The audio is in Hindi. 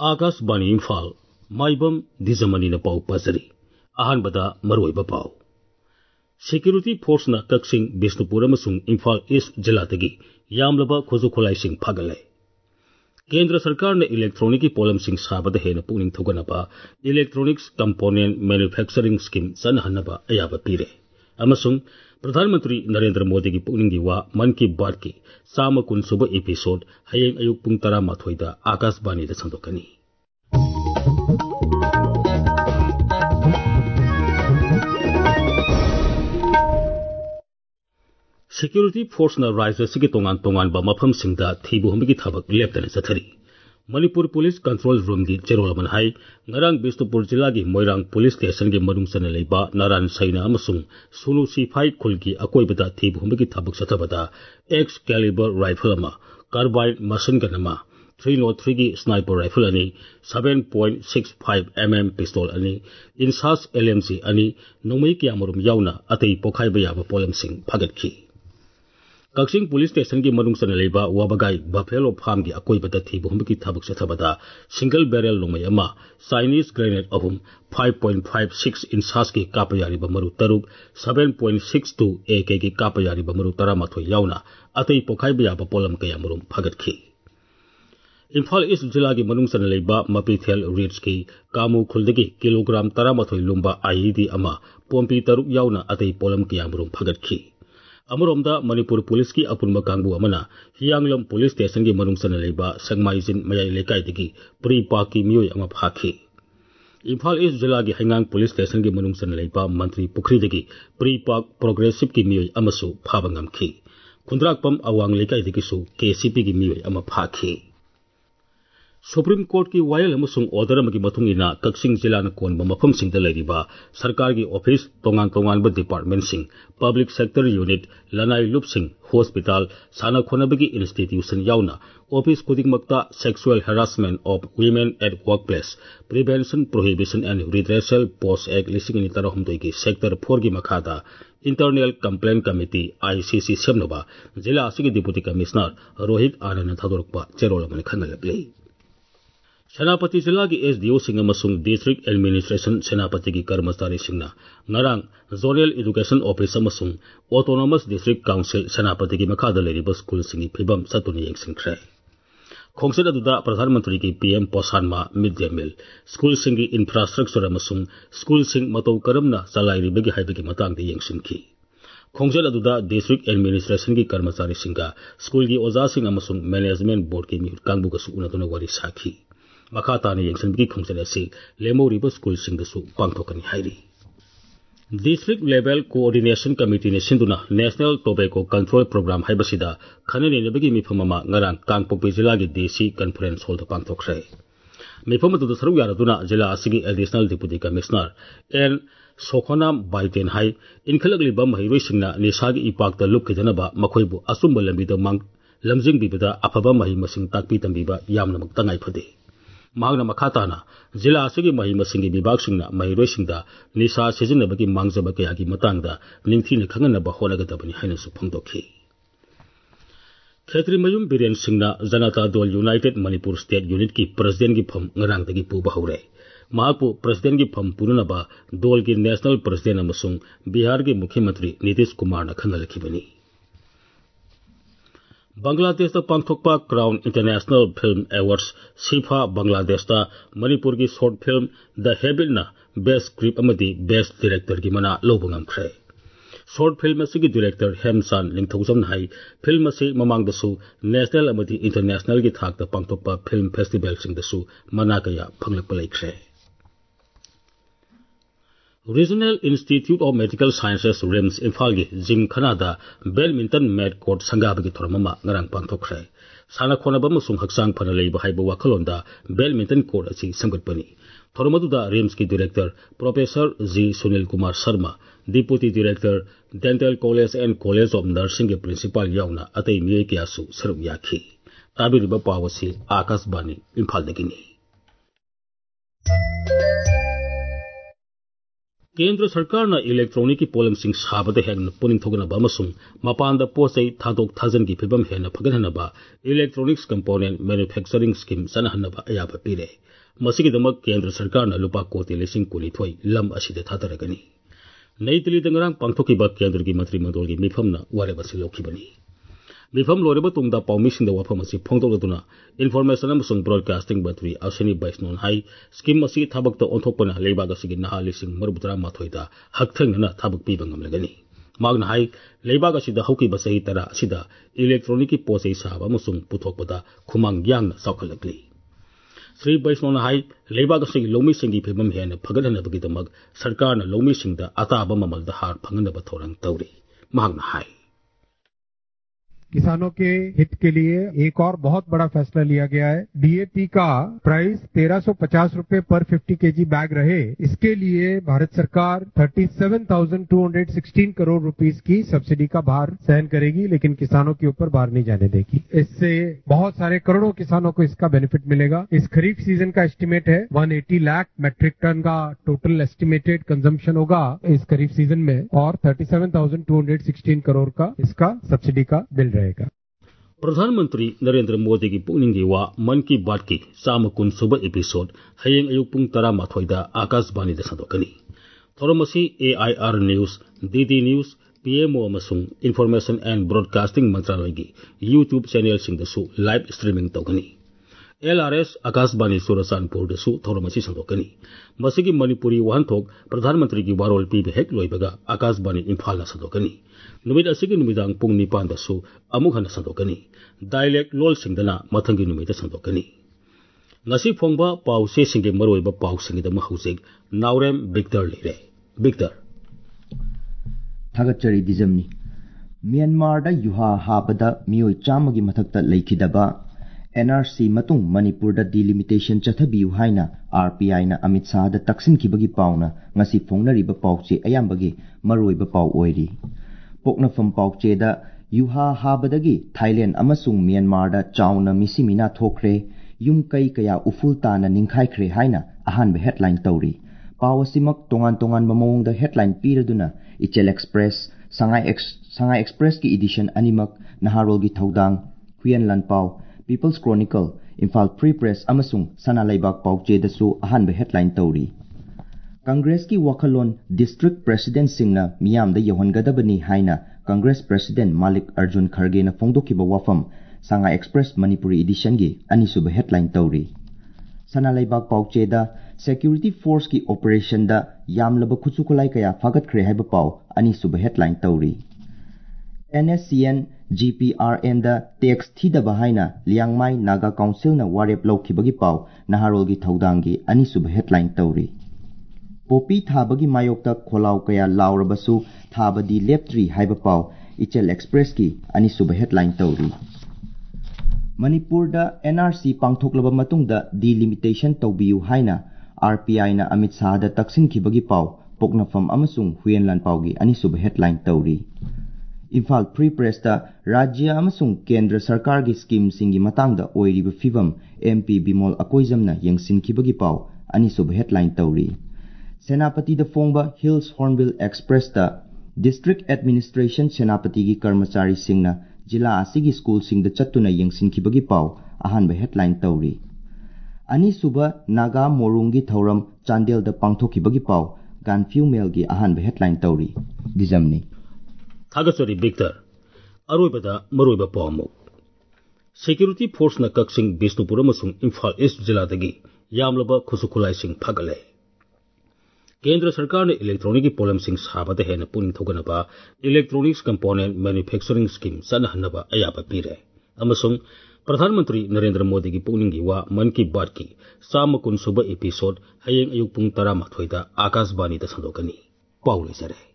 आकाशवाणी इम्फाल माइबम दिजमनीना पाउ पाजरी अहानबदा मरोइबा पाउ सिक्यूरिटी फोर्सना कक्सिंग बिष्णुपुर अमसुंग इम्फाल ईस्ट जिलादगी यामलबा खुजु खुलाइसिंग फागले केंद्र सरकार ने इलेक्ट्रॉनिक पोलमसिंग साबदा हेन पुनिंग थोगनबा इलेक्ट्रॉनिक्स कंपोनेंट मैन्युफैक्चरिंग स्कीम सनहनबा अयाबा पीरे अमसुंग प्रधानमंत्री नरेंद्र मोदी की पुनिंगी वा मन की बात की 100 एपिसोड हयेंग अयुक पुंग 12 आकाशवाणी दा संदोकनी सिक्यूरिटी फोर्सना राज्य सिगी तोंगान तोंगानबा मफमसिंगदा थीबुहमगी थबक लेप्तना चथरी मणिपुर पुलिस कंट्रोल रूम की चेरोलमन हाई ngarang बिष्णुपुर जिला की मोइरांग पुलिस स्टेशन की मनुंगसना लेबा नारायण सैना अमसुंग सुनु सिफाई खुल की अकोइबदा थीबुहमगी थबक चथबदा एक्स कैलिबर राइफल अमा कार्बाइन मशीन गन अमा 303 की स्नाइपर राइफल अनि 7.65 mm पिस्तौल अनि इंसास LMG अनि नोंगमई कियामरुम यावना अतई पोखाइबा याबा पोलमसिंग फगतखी कक्सिंग पुलिस स्टेशन की मनुंगसना लेबा वाबगाई बफेलो फार्म की अकोइबदा थीबुहमगी थबक चथबदा सिंगल बैरल नोंगमई अमा चाइनीज ग्रेनेड अहुम 5.56 इंसास की कापयारिबा मरु तरुक 7.62 AK की कापयारिबा मरु 13 यावना अतई पोखाइबा याबा पोलम कयामरुम फगतखी इम्फाल ईस्ट जिला की मनुंगसना लेबा मपीथेल रिड्स की कामू खुलदगी किलोग्राम 13 लुम्बा IED अमा पोम्पी तरुक यावना अतई पोलम कयामरुम फगतखी अमरोमदा मणिपुर पुलिस की अपुनबा कांगबू अमना हियांगलम पुलिस स्टेशन की मनुंगसना लेबा संगमाइजिन मयाई लेकाइदगी प्री पाक की मियोय अमा फाखी इम्फाल ईस्ट जिला की हैंगांग पुलिस स्टेशन की मनुंगसना लेबा मंत्री पुखरीदगी प्री पाक प्रोग्रेसिव की मियोय अमसु फाबा ngamखी खुंद्राकपम अवांग लेकाइदगिसु KCP की मियोय अमा फाखी सुप्रीम कोर्ट की वायल अमसुंग ऑर्डर अमगी मतुंगिना कक्सिंग जिलाना कोनबा मफमसिंगदा लेरिबा सरकार की ऑफिस तोंगान तोंगानबा डिपार्टमेंट सिंग पब्लिक सेक्टर यूनिट लनाई लुपसिंग हॉस्पिटल साना खोनबगी इंस्टीट्यूशन यावना ऑफिस खुदिंगमक्ता sexual harassment of women at workplace prevention prohibition and redressal post act 2013 की सेक्टर 4 की मखादा इंटरनल कंप्लेन कमिटी ICC सेमनबा जिला असगी डिप्टी कमिश्नर रोहित आनंद थादोरकपा चेरोलमन खंगलबले सेनापति जिला की SDO सिंह अमसुंग डिस्ट्रिक्ट एडमिनिस्ट्रेशन सेनापति की कर्मचारी सिंहना ngarang जोनल एजुकेशन ऑफिस अमसुंग ऑटोनोमस डिस्ट्रिक्ट काउंसिल सेनापति की मखादा लेरिबा स्कूल सिंगी फिबम सतुनि येंसिंख्रे खोंगसेद अदुदा प्रधानमंत्री की PM पोसानमा मिड डे मील स्कूल सिंगी इंफ्रास्ट्रक्चर अमसुंग स्कूल सिंग मतौ करमना चलाइरिबगी हाइबगी मतंगदे येंसिंखी खोंगसेद अदुदा डिस्ट्रिक्ट एडमिनिस्ट्रेशन की कर्मचारी सिंगा स्कूल की ओजा सिंह अमसुंग मैनेजमेंट बोर्ड की मिहुत कांगबुगसु उनदुना वारी साखी मखाताना येंसिंबगी खोंगसेद असि लेमोरिबा स्कूल सिंगदसु पांगथोकनी हाइरी डिस्ट्रिक्ट लेवल कोऑर्डिनेशन कमिटी ने सिंधुना नेशनल टोबैको कंट्रोल प्रोग्राम हाइबसिदा खननेनबगी मिफममा ngarang कांगपोकपी जिला की DC कॉन्फ्रेंस हॉल दा पांगथोखरे मिफम अदुदा सरुक यारदुना जिला असगी एडिशनल डिप्टी कमिश्नर एन सोखोनाम बाइटेन हाई इनखलगलिबा महिरोइसिंगना निसागी इपाकता लुपखिदनबा मखोइबु असुंबा लंबिदा लमजिंगबिबदा अफबा महि मसिंग ताकपी तंबिबा यामनमक तंगाई फदे मांगना मखाताना जिला असगी महि मसिंगी विभागसिंगना महिरोइसिंगदा निसा सिजिनबगी मांगजबा कयागी मतंगदा निंगथीना खंगनबा होनगदबनी हाइनसु फंगदोखी खेत्रीमयुम बीरेन सिंहना Janata Dal united Manipur state unit की प्रेसिडेंट की फम ngarangदगी पुबा हौरे महाकु प्रेसिडेंट की फम पुननबा दल की नेशनल प्रेसिडेंट अमसुंग बिहार के मुख्यमंत्री नीतीश कुमार ना खंगलखिबनी बांग्लादेश पांगथोकपा क्राउन इंटरनेशनल फिल्म अवार्ड्स सिफा बांग्लादेश मणिपुर की short film the habit best script best director की मना लौब ngamkhre शॉर्ट फिल्म की डायरेक्टर हेमसान लिंगथौजम हाई फिल्म से ममांगदसु नेशनल अमदी इंटरनेशनल की थाकता पांगथोकपा फिल्म फेस्टिवल सिंगदसु मना कया फंगलकपा लैख्रे regional institute of medical sciences RIMS Imphal की जिम खनादा बैडमिंटन मैट कोर्ट संगाबगी थोरममा ngarang पांगथोखरे साना खोनबा मसुंग हक्सांग फना लेबा हाइबा वाखलोंदा बैडमिंटन कोर्ट अछि संगतपनी थोरमदुदा रिम्स की director professor G Sunil Kumar Sharma deputy director dental college and college of nursing के प्रिंसिपल यावना अतई मिये कियासु सरुक याखी ताबिरिबा पावसी आकाशवाणी इम्फाल दगिनी केंद्र सरकारना इलेक्ट्रॉनिक की पोलमसिंग साबदे हेन पुनिंग थोगनबा अमसुंग मपानदा पोचै थादोक थाजन की फिबम हेन फगनहनबा इलेक्ट्रॉनिक्स कंपोनेंट मैन्युफैक्चरिंग स्कीम सनहनबा अयाबा पीरे मसिगिदमक केंद्र सरकारना लुपा कोटी लिसिंग कुनिथोई लम असिदे थादरगनी नई दिल्ली दंगरांग पांगथोकिबा केंद्र की मंत्रिमंडल की मिफमना वारेबसि लौखिबनी मिफम लोरेबा तुंगदा पाउमिसिंग दा वाफम असि फोंगदोगदुना इन्फॉर्मेशन अमसुंग ब्रॉडकास्टिंग मंत्री अश्विनी वैष्णोन हाई स्कीम असि थाबकता ओंथोकपना लेबाग असि नहा लिसिंग मरुबुतरा माथोइदा हकथेंगना थाबक पीबा ngamlagani magna hai लेबाग असि हौकिबा सही तरा असिदा इलेक्ट्रॉनिक की पोचै साबा अमसुंग पुथोकपदा खुमांग यांगना साउखलकली श्री वैष्णोन हाई लेबाग असि लौमिसिंग की फिबम हेन फगदहनबगिदमक सरकारना लौमिसिंगदा अताबा ममलदा हार फंगनबा थोरंग तौरी magna hai किसानों के हित के लिए एक और बहुत बड़ा फैसला लिया गया है। डीएपी का प्राइस 1350 रुपए पर 50 केजी बैग रहे, इसके लिए भारत सरकार 37,216 करोड़ रुपीस की सब्सिडी का भार सहन करेगी, लेकिन किसानों के ऊपर भार नहीं जाने देगी। इससे बहुत सारे करोड़ों किसानों को इसका बेनिफिट मिलेगा। इस खरीफ सीजन का एस्टीमेट है 180 लाख मेट्रिक टन का टोटल एस्टिमेटेड कंजम्पशन होगा इस खरीफ सीजन में, और 37,216 करोड़ का इसका सब्सिडी का बिल रहेगा। प्रधानमंत्री नरेंद्र मोदी की पुनिंग वा मन की बात की चाम सुब एपिसोड हयेंग अयुक पुंग 12 आकाशवाणी संदोकनी थोरमसी AIR news DD news PMO अमसुंग इन्फॉर्मेशन एंड ब्रॉडकास्टिंग मंत्रालय की यूट्यूब चैनल सिंगदसु लाइव स्ट्रीमिंग तौगनी LRS आकाशवाणी सुरसानपुर दसु थोरमसी संदोकनी मसिगी मणिपुरी वहनथोक प्रधानमंत्री की वारोल पीबे हेक लोइबगा आकाशवाणी इम्फाल संदोकनी नुमित असिगी नुमिदांग पुंग 9 दसु अमुक हन संदोकनी डायलेक्ट लोल सिंगदना मथंगी नुमित संदोकनी ngasi phongba pause singe maroiba pau singida mahusik naurem victor lire victor thagachari dijamni Myanmar da yuha habada mioi chamagi mathakta leikidaba NRC matung Manipur da delimitation chathabiu haina RPI na Amit Shah da taksin khibagi pauna ngasi phongnariba pauche ayambagi maroiba pau oiri pokna fam pauche da yuha habadagi Thailand amasung Myanmar da chauna misimina thokre yum kai kaya ufulta na ningkhai khre haina ahan be headline tauri pawasimak tongan mamong da headline piraduna Ichel Express Sangai Express ki edition animak naharol gi thodang Huyen Lan Pau People's Chronicle Imphal Free Press amasung Sanalaibak Pauche dasu ahan be headline tauri Congress ki wakalon district president singna miyam da yohangadabani haina Congress President Malik Arjun Kharge na phongdokiba wafam Sangai Express Manipuri edition gi anisuba headline tauri Sanalaibak Pauche da security force ki operation da yamlaba khuchukulai kaya fagat khre haiba pau anisuba headline tauri NSCN GPRN da tax thida bahaina Liangmai Naga Council na warep laukibagi pau naharol gi thaudangi anisuba headline tauri Popi thabagi mayokta kholau kaya laurabasu thabadi leptri haiba pau Ichel Express ki anisuba headline tauri Manipur da NRC pangthoklaba matung da delimitation tawbiu haina RPI na Amit Shah da taksin khibagi pau poknafam amasung Huyen Lan Pau gi anisuba headline tauri Imphal Free Press da Rajya amasung Kendra Sarkar gi scheme singi matang da oiriba fibam MP Bimol Akoizam na yengsin khibagi pau anisuba headline tauri Senapati da Phongba Hills Hornbill Express da District Administration Senapati gi karmachari singna Jila asigi school sing da chattuna yengsin khibagi pau ahan ba headline tauri ani suba Naga Morungi Thauram Chandel da pangthokibagi pau Ganfiu Mail gi ahan ba headline tauri dijamni thagachari victor aroibada maroiba pawmu security force na kaksing Bisnupur amasung Imphal East jila dagi yamlaba khusukulai sing phagale केंद्र सरकार ने इलेक्ट्रॉनिक पोलमसिंग साबदा हेन पुनिंग थोगनबा इलेक्ट्रॉनिक्स कंपोनेंट मैन्युफैक्चरिंग स्कीम सनहनबा अयाबा पीरे अमसुंग प्रधानमंत्री नरेंद्र मोदी की पुनिंग वा मन की बात की 3 सुब एपिसोड हयेंग अयुक पुंग 12 आकाशवाणी दा संदोकनी पाउले जरे